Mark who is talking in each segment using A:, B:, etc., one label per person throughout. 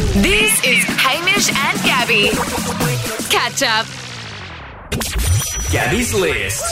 A: This is Hamish and Gabby. Catch up.
B: Gabby's List.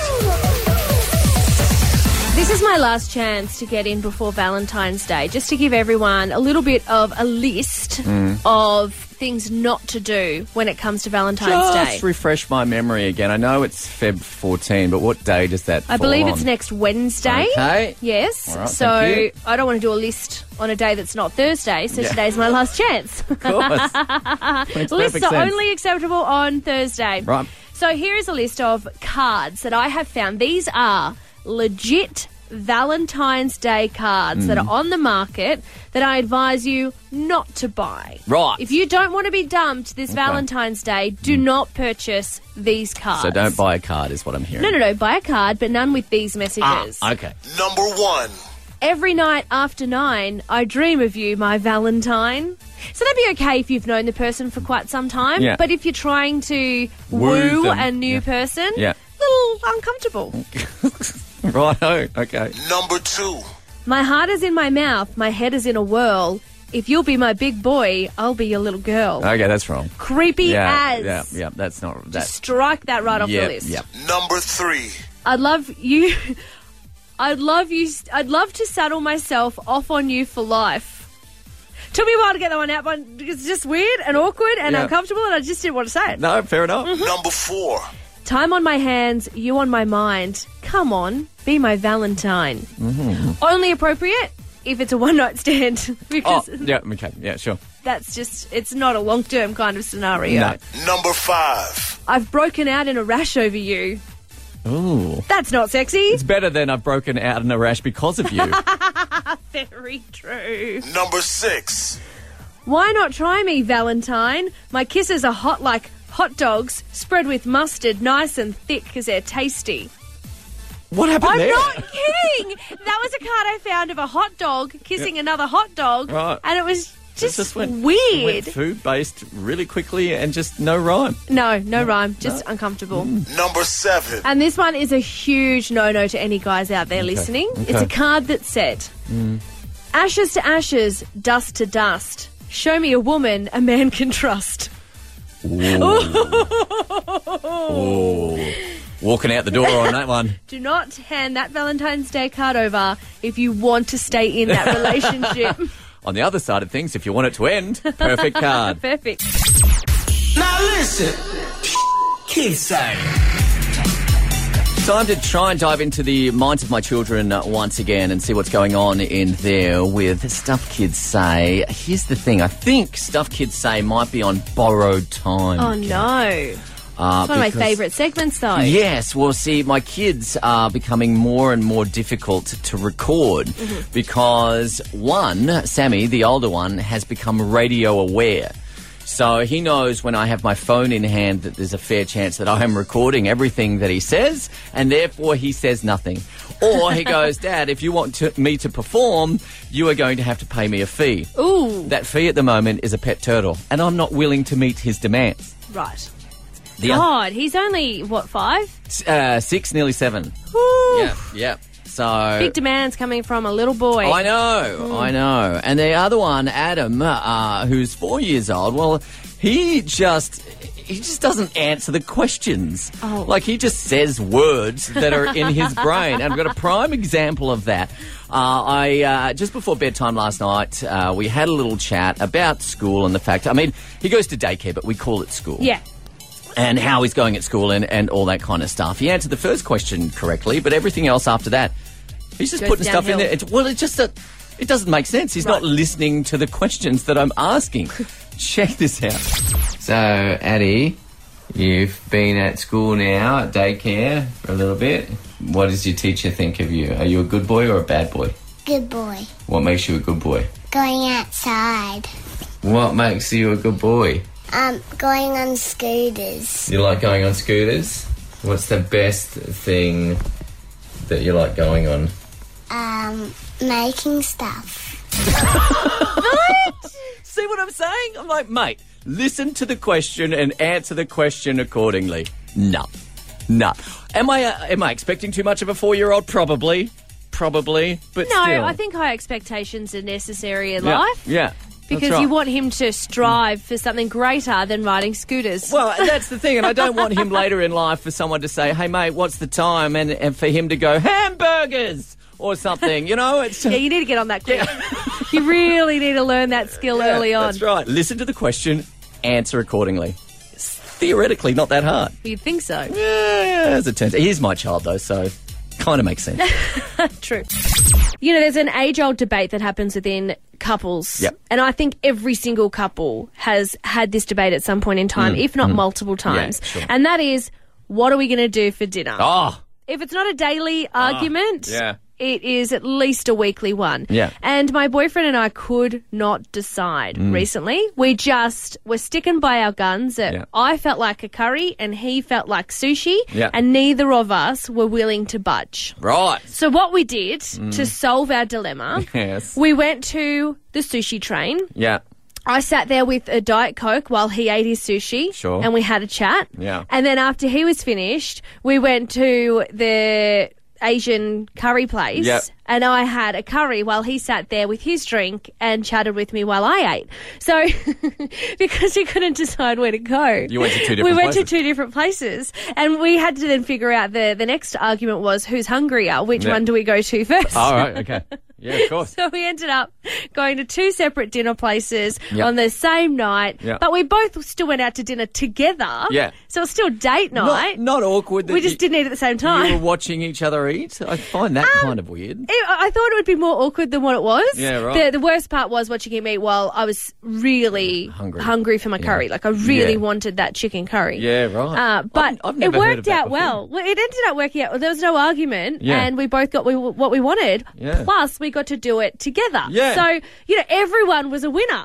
C: This is my last chance to get in before Valentine's Day, just to give everyone a little bit of a list of things not to do when it comes to Valentine's Day.
D: Just refresh my memory again. I know it's Feb 14, but what day does that fall
C: I believe
D: on?
C: it's next Wednesday.
D: Okay.
C: Yes.
D: All right,
C: so
D: thank you.
C: I don't want to do a list on a day that's not Thursday, so today's my last chance.
D: Of course. Makes
C: Lists
D: perfect
C: are
D: sense.
C: only acceptable on Thursday.
D: Right.
C: So here is a list of cards that I have found. These are legit Valentine's Day cards that are on the market that I advise you not to buy.
D: Right.
C: If you don't want to be dumped this Valentine's Day, do not purchase these cards.
D: So don't buy a card is what I'm hearing.
C: No. Buy a card, but none with these messages.
D: Okay.
B: Number 1.
C: Every night after 9, I dream of you, my Valentine. So that'd be okay if you've known the person for quite some time.
D: Yeah.
C: But if you're trying to
D: Woo
C: woo
D: them.
C: a new person,
D: Yeah.
C: a little uncomfortable.
D: Righto. Okay.
B: Number 2.
C: My heart is in my mouth, my head is in a whirl. If you'll be my big boy, I'll be your little girl.
D: Okay, that's wrong.
C: Creepy as.
D: Yeah, that's not... That.
C: Strike that right off the list.
D: Yeah.
B: Number 3.
C: I'd love you. I'd love to saddle myself off on you for life. Took me a while to get that one out, but it's just weird and awkward and
D: Yeah.
C: uncomfortable, and I just didn't want to say it.
D: No, fair enough.
B: Number 4.
C: Time on my hands, you on my mind. Come on, be my Valentine. Only appropriate if it's a one-night stand,
D: Oh,
C: because
D: yeah, okay. Yeah, sure.
C: that's just, it's not a long-term kind of scenario.
D: No.
B: Number 5.
C: I've broken out in a rash over you.
D: Ooh.
C: That's not sexy.
D: It's better than I've broken out in a rash because of you.
C: Very true.
B: Number 6.
C: Why not try me, Valentine? My kisses are hot like hot dogs, spread with mustard, nice and thick because they're tasty.
D: What happened
C: I'm
D: there?
C: not kidding. That was a card I found of a hot dog kissing another hot dog,
D: Right.
C: and it was just
D: went
C: weird.
D: food-based really quickly and just no rhyme.
C: No rhyme, just uncomfortable.
B: Number 7.
C: And this one is a huge no-no to any guys out there listening.
D: okay.
C: It's a card that said, ashes to ashes, dust to dust. Show me a woman a man can trust.
D: Ooh. Walking out the door on that one.
C: Do not hand that Valentine's Day card over if you want to stay in that relationship.
D: On the other side of things, if you want it to end, perfect card.
C: Perfect.
B: Now listen. Kids say.
D: Time to try and dive into the minds of my children once again and see what's going on in there with Stuff Kids Say. Here's the thing. I think Stuff Kids Say might be on borrowed time.
C: Oh, no. It's one of my favourite segments, though.
D: Yes, well, see, my kids are becoming more and more difficult to record because, one, Sammy, the older one, has become radio aware. So he knows when I have my phone in hand that there's a fair chance that I am recording everything that he says, and therefore he says nothing. Or he goes, Dad, if you want me to perform, you are going to have to pay me a fee.
C: Ooh.
D: That fee at the moment is a pet turtle, and I'm not willing to meet his demands.
C: Right.
D: The
C: God, he's only, what, 5?
D: 6, nearly 7.
C: Woo.
D: Yeah. So
C: Big demands coming from a little boy.
D: I know. And the other one, Adam, who's 4 years old, well, he just doesn't answer the questions.
C: Oh.
D: Like, he just says words that are in his brain. And I've got a prime example of that. I just before bedtime last night, we had a little chat about school and the fact, I mean, he goes to daycare, but we call it school.
C: Yeah.
D: And how he's going at school and all that kind of stuff. He answered the first question correctly, but everything else after that, he's just
C: Goes
D: putting stuff in
C: downhill.
D: there. It's just it doesn't make sense. He's not listening to the questions that I'm asking. Check this out. So, Addie, you've been at school now, at daycare, for a little bit. What does your teacher think of you? Are you a good boy or a bad boy?
E: Good boy.
D: What makes you a good boy?
E: Going outside.
D: What makes you a good boy?
E: Going on scooters.
D: You like going on scooters? What's the best thing that you like going on?
E: Making stuff.
D: See what I'm saying? I'm like, mate, listen to the question and answer the question accordingly. No. Am I expecting too much of a 4-year-old? Probably, but
C: No,
D: still.
C: I think high expectations are necessary in life.
D: Yeah.
C: Because
D: right.
C: you want him to strive for something greater than riding scooters.
D: Well, that's the thing, and I don't want him later in life for someone to say, hey, mate, what's the time? And for him to go, hamburgers or something, you know? It's
C: Yeah, you need to get on that quick. You really need to learn that skill early on.
D: That's right. Listen to the question, answer accordingly. It's theoretically not that hard.
C: You'd think so.
D: Yeah, as it turns out. He is my child, though, so kind of makes sense.
C: True. You know, there's an age-old debate that happens within couples.
D: Yep.
C: And I think every single couple has had this debate at some point in time, if not multiple times.
D: sure.
C: And that is, what are we going to do for dinner?
D: Oh,
C: If it's not a daily argument,
D: yeah.
C: it is at least a weekly one.
D: Yeah.
C: And my boyfriend and I could not decide recently. We just were sticking by our guns that
D: Yeah.
C: I felt like a curry and he felt like sushi,
D: Yeah.
C: and neither of us were willing to budge.
D: right.
C: So what we did to solve our dilemma,
D: Yes.
C: we went to the sushi train.
D: Yeah.
C: I sat there with a Diet Coke while he ate his sushi.
D: Sure.
C: And we had a chat.
D: Yeah.
C: And then after he was finished, we went to the Asian curry place.
D: Yep.
C: And I had a curry while he sat there with his drink and chatted with me while I ate. So, because we couldn't decide where to go.
D: You went to two different
C: We went
D: places.
C: to two different places. And we had to then figure out the next argument was who's hungrier? Which
D: Yeah.
C: one do we go to first?
D: All right, okay. Yeah, of course.
C: So we ended up going to two separate dinner places
D: Yep.
C: on the same night,
D: Yep.
C: but we both still went out to dinner together.
D: Yeah.
C: So it's still date night.
D: Not awkward that
C: we just didn't eat at the same
D: you were
C: time.
D: watching each other eat. I find that kind of weird.
C: I thought it would be more awkward than what it was.
D: Yeah, right.
C: The worst part was watching him eat while I was really
D: Hungry.
C: for my curry. Like I really
D: Yeah.
C: wanted that chicken curry.
D: Yeah, right.
C: But
D: I've
C: it
D: never heard of
C: worked
D: that
C: out
D: before.
C: well. Well, it ended up working out. There was no argument,
D: Yeah.
C: and we both got what we wanted.
D: Yeah.
C: Plus, we got to do it together.
D: Yeah.
C: So, everyone was a winner.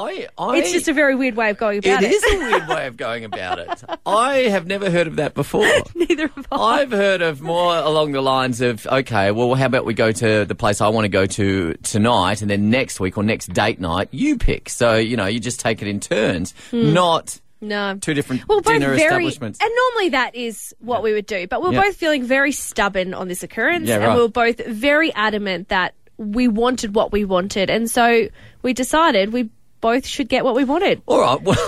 C: It's just a very weird way of going about it.
D: It is a weird way of going about it. I have never heard of that before.
C: Neither have I.
D: I've heard of more along the lines of, okay, well, how about we go to the place I want to go to tonight, and then next week or next date night, you pick. So, you just take it in turns, not
C: No.
D: two different
C: Well, both
D: dinner
C: very,
D: establishments.
C: and normally that is what we would do. But we're
D: Yeah.
C: both feeling very stubborn on this occurrence,
D: Yeah,
C: and
D: right.
C: we were both very adamant that we wanted what we wanted, and so we decided we both should get what we wanted.
D: All right, well,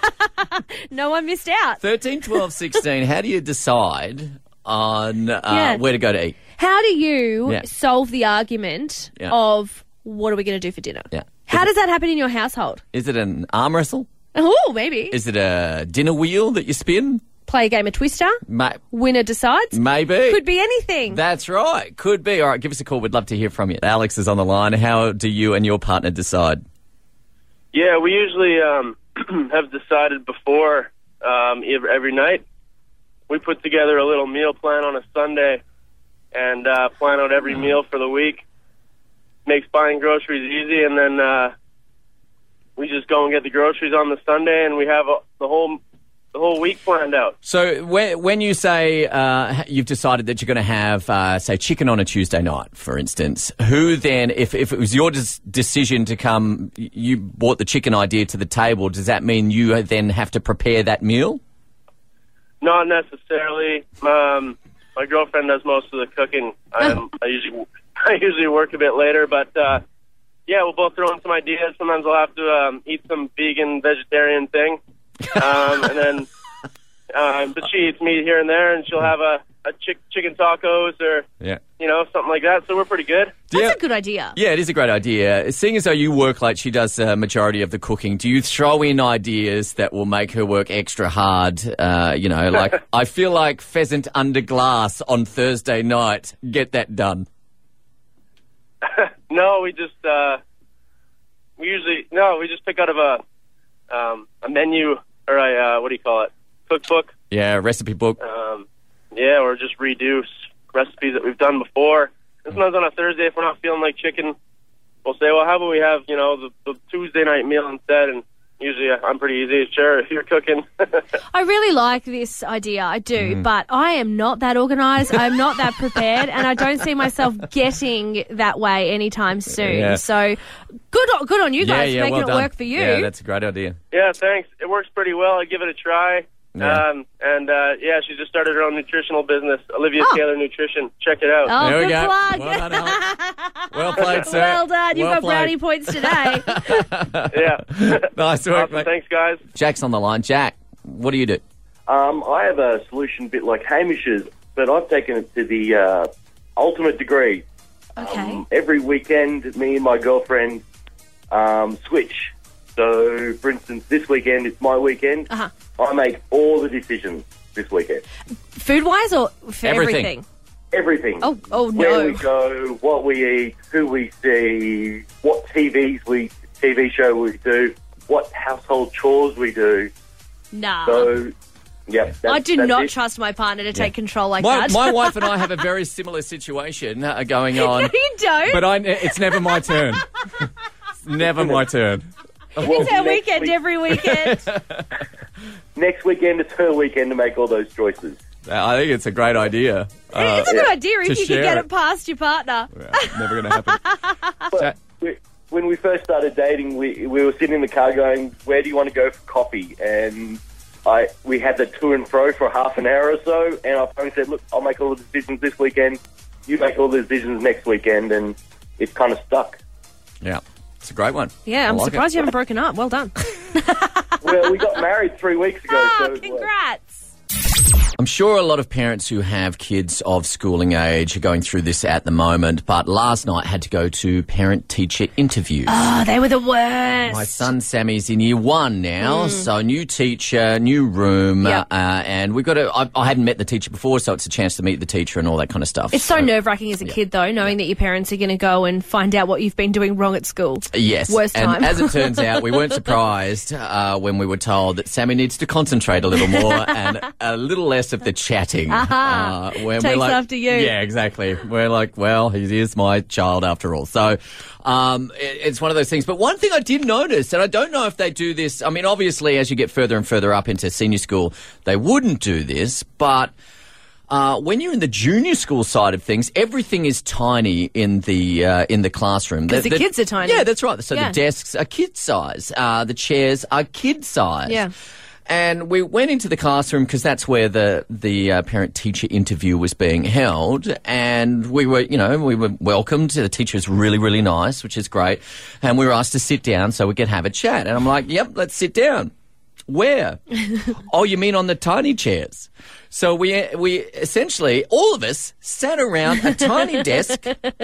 C: No one missed out.
D: 13, 12, 16, how do you decide on
C: Yeah.
D: where to go to eat?
C: How do you
D: Yeah.
C: solve the argument
D: Yeah.
C: of what are we going to do for dinner?
D: Yeah.
C: How does that happen in your household?
D: Is it an arm wrestle?
C: Oh, maybe.
D: Is it a dinner wheel that you spin?
C: Play a game of Twister. Winner decides.
D: Maybe.
C: Could be anything.
D: That's right. Could be. All right, give us a call. We'd love to hear from you. Alex is on the line. How do you and your partner decide?
F: Yeah, we usually have decided before every night. We put together a little meal plan on a Sunday and plan out every meal for the week. Makes buying groceries easy, and then we just go and get the groceries on the Sunday, and we have the whole week planned out.
D: So when you say you've decided that you're going to have, say, chicken on a Tuesday night, for instance, who then, if it was your decision to come, you brought the chicken idea to the table, does that mean you then have to prepare that meal?
F: Not necessarily. My girlfriend does most of the cooking. I usually work a bit later, but yeah, we'll both throw in some ideas. Sometimes I'll have to eat some vegan, vegetarian thing, and then but she eats meat here and there, and she'll have a chicken tacos or something like that. So we're pretty good.
C: That's a good idea.
D: Yeah, it is a great idea. Seeing as though you work late, she does a majority of the cooking. Do you throw in ideas that will make her work extra hard? Like, I feel like pheasant under glass on Thursday night. Get that done.
F: No, we just we just pick out of a menu or a what do you call it? Cookbook.
D: Yeah, recipe book.
F: Or just redo recipes that we've done before. And sometimes on a Thursday, if we're not feeling like chicken, we'll say, well, how about we have, the Tuesday night meal instead? And usually I'm pretty easy. Sure, if you're cooking.
C: I really like this idea. I do, but I am not that organised. I'm not that prepared, and I don't see myself getting that way anytime soon.
D: Yeah.
C: So good on you guys for making
D: well
C: it
D: done.
C: work for you.
D: Yeah, that's a great idea.
F: Yeah, thanks. It works pretty well. I give it a try.
D: Yeah.
F: Yeah, she just started her own nutritional business, Olivia Taylor Nutrition. Check it out.
C: Oh,
D: There we
C: good
D: go.
C: plug.
D: Well done, Alex. Well played, sir.
C: Well done. You've got
D: played.
C: brownie points today.
F: Yeah.
D: Nice work,
F: Awesome.
D: mate.
F: Thanks, guys.
D: Jack's on the line. Jack, what do you do?
G: I have a solution a bit like Hamish's, but I've taken it to the ultimate degree.
C: Okay.
G: Every weekend, me and my girlfriend switch. So, for instance, this weekend, it's my weekend.
C: Uh-huh.
G: I make all the decisions this weekend.
C: Food-wise or for
D: Everything.
G: Everything.
C: Oh,
G: Where
C: no.
G: we go, what we eat, who we see, what TV show we do, what household chores we do.
C: Nah.
G: So, yeah.
C: I do
G: that's
C: not
G: it.
C: trust my partner to take control like
D: My,
C: that.
D: my wife and I have a very similar situation going on.
C: No, you don't.
D: But it's never my turn. It's never my turn.
G: Well,
C: It's our
G: next
C: weekend
G: week-
C: every weekend.
G: Next weekend, it's her weekend to make all those choices.
D: I think it's a great idea.
C: It's a good idea
D: to
C: if you can
D: share
C: get
D: it.
C: it past your partner.
D: Never going to happen.
G: But when we first started dating, we were sitting in the car going, where do you want to go for coffee? And we had the to and fro for half an hour or so, and I finally said, look, I'll make all the decisions this weekend, you make all the decisions next weekend, and it's kind of stuck.
D: Yeah, it's a great one.
C: Yeah,
D: I
C: I'm
D: like
C: surprised
D: it.
C: you haven't broken up. Well done.
G: Well, we got married 3 weeks ago.
C: Oh,
G: so
C: congrats.
D: I'm sure a lot of parents who have kids of schooling age are going through this at the moment, but last night had to go to parent-teacher interviews.
C: Oh, they were the worst.
D: My son Sammy's in year 1 now, so new teacher, new room,
C: Yep.
D: and we got to. I hadn't met the teacher before, so it's a chance to meet the teacher and all that kind of stuff.
C: It's so nerve-wracking as a kid, though, knowing that your parents are going to go and find out what you've been doing wrong at school.
D: Yes,
C: Worst
D: and
C: time.
D: as it turns out, we weren't surprised when we were told that Sammy needs to concentrate a little more and a little less of the chatting. When
C: Takes after you.
D: Yeah, exactly. We're like, well, he is my child after all. So it's one of those things. But one thing I did notice, and I don't know if they do this, I mean, obviously, as you get further and further up into senior school, they wouldn't do this, but when you're in the junior school side of things, everything is tiny in the classroom.
C: 'Cause the kids are tiny.
D: Yeah, that's right. So
C: Yeah.
D: the desks are kid size. The chairs are kid size.
C: Yeah.
D: And we went into the classroom because that's where the parent-teacher interview was being held. And we were welcomed. The teacher's really, really nice, which is great. And we were asked to sit down so we could have a chat. And I'm like, yep, let's sit down. Where? Oh, you mean on the tiny chairs? So we essentially, all of us sat around a tiny desk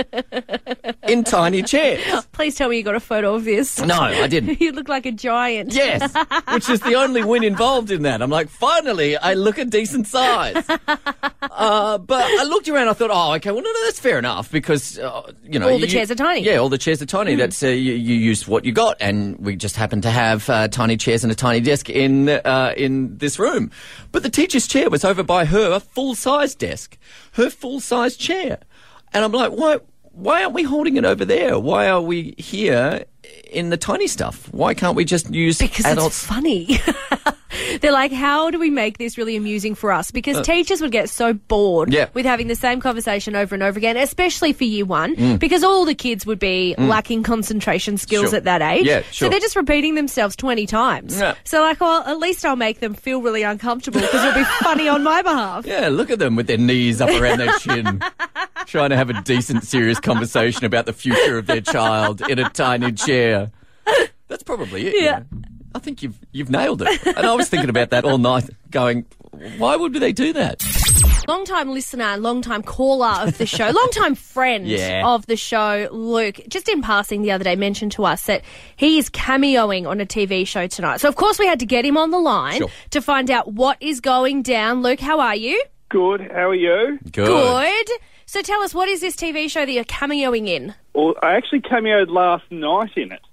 D: in tiny chairs.
C: Please tell me you got a photo of this.
D: No, I didn't.
C: You look like a giant.
D: Yes, which is the only win involved in that. I'm like, finally, I look a decent size. But I looked around, I thought, oh, okay, well, no, that's fair enough because,
C: All the chairs are tiny.
D: Yeah, all the chairs are tiny. That's you use what you got, and we just happen to have tiny chairs and a tiny desk in this room. But the teacher's chair was over by her full-size desk, her full-size chair. And I'm like, why aren't we holding it over there? Why are we here in the tiny stuff? Why can't we just use
C: Because
D: adults?
C: it's funny. They're like, how do we make this really amusing for us? Because teachers would get so bored
D: Yeah.
C: with having the same conversation over and over again, especially for year 1, because all the kids would be lacking concentration skills
D: Sure.
C: at that age.
D: Yeah,
C: So
D: sure.
C: they're just repeating themselves 20 times.
D: Yeah.
C: So like, well, at least I'll make them feel really uncomfortable because it'll be funny on my behalf.
D: Yeah, look at them with their knees up around their chin, trying to have a decent, serious conversation about the future of their child in a tiny chair. That's probably it.
C: Yeah.
D: I think you've nailed it. And I was thinking about that all night, going, why would they do that?
C: Long-time listener, long-time caller of the show, long-time friend
D: Yeah.
C: of the show, Luke, just in passing the other day mentioned to us that he is cameoing on a TV show tonight. So, of course, we had to get him on the line
D: Sure.
C: to find out what is going down. Luke, how are you?
H: Good. How are you?
C: Good. So tell us, what is this TV show that you're cameoing in?
H: Well, I actually cameoed last night in it.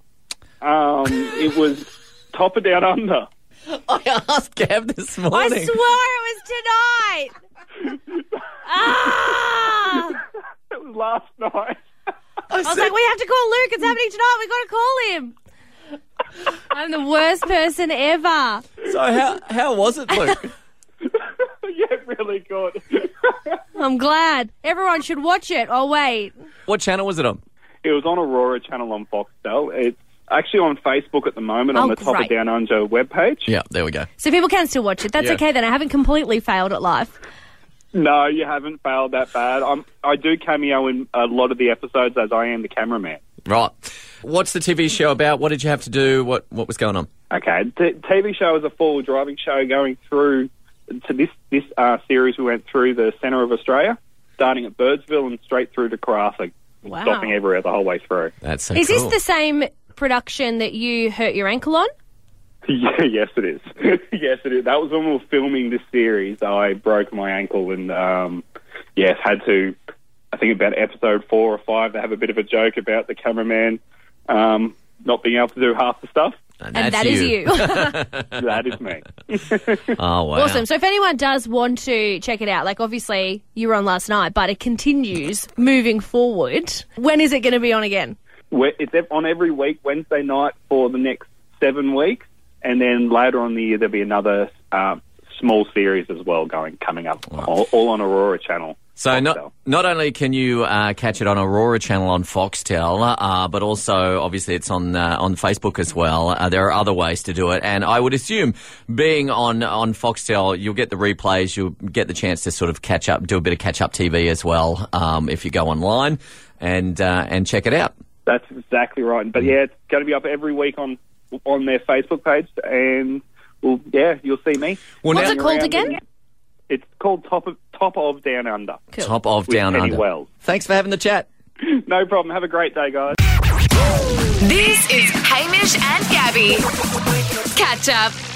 H: It was Top of Down Under.
D: I asked Gav this
C: I
D: morning.
C: swore it was tonight.
H: It was last night.
C: I was like, we have to call Luke. It's happening tonight. We've got to call him. I'm the worst person ever.
D: So how was it, Luke?
H: Yeah, really good.
C: I'm glad. Everyone should watch it. Oh, wait.
D: What channel was it on?
H: It was on Aurora Channel on Foxtel. It's actually on Facebook at the moment on
C: Oh,
H: the Top
C: great.
H: of Down Under webpage.
D: Yeah, there we go.
C: So people can still watch it. That's
D: Yeah.
C: okay then. I haven't completely failed at life.
H: No, you haven't failed that bad. I do cameo in a lot of the episodes as I am the cameraman.
D: Right. What's the TV show about? What did you have to do? What was going on?
H: Okay, the TV show is a full driving show going through to this series. We went through the centre of Australia, starting at Birdsville and straight through to Karratha,
C: Wow.
H: stopping everywhere the whole way through.
D: That's so
C: Is
D: cool.
C: this the same production that you hurt your ankle on?
H: Yeah, yes, it is. Yes, it is. That was when we were filming this series. I broke my ankle and, had to, I think about episode 4 or 5, they have a bit of a joke about the cameraman not being able to do half the stuff.
C: And that is you.
H: That is me.
D: Oh, wow.
C: Awesome. So if anyone does want to check it out, like obviously you were on last night, but it continues moving forward. When is it going to be on again?
H: It's on every week, Wednesday night for the next 7 weeks. And then later on in the year, there'll be another small series as well coming up, all on Aurora Channel.
D: So
H: Foxtel.
D: not only can you catch it on Aurora Channel on Foxtel, but also obviously it's on Facebook as well. There are other ways to do it, and I would assume being on Foxtel, you'll get the replays, you'll get the chance to sort of catch up, do a bit of catch up TV as well if you go online and check it out.
H: That's exactly right. But yeah, it's going to be up every week on their Facebook page, and you'll see me.
D: Well,
C: What's
D: now-
C: it called
H: Around
C: again?
H: it. It's called Top of Down Under.
C: Cool.
D: Top of
H: With
D: Down
H: Penny
D: Under.
H: Wells.
D: Thanks for having the chat.
H: No problem. Have a great day, guys.
A: This is Hamish and Gabby. Catch up.